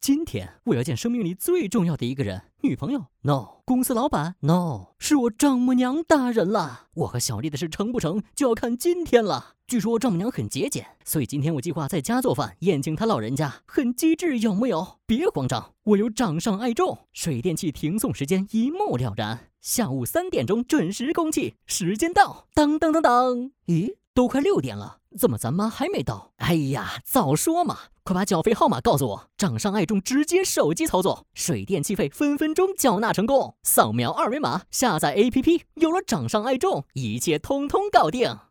今天我要见生命里最重要的一个人，女朋友 ？No。公司老板 ？No。是我丈母娘大人了。我和小丽的事成不成，就要看今天了。据说丈母娘很节俭，所以今天我计划在家做饭，宴请她老人家，很机智，有没有？别慌张，我有掌上爱中，水电气停送时间一目了然，下午3点钟准时供气，时间到，当当当当。咦，都快6点了，怎么咱妈还没到？哎呀，早说嘛！快把缴费号码告诉我，掌上爱中直接手机操作，水电气费分分钟缴纳成功。扫描2维码，下载 APP， 有了掌上爱中，一切通通搞定。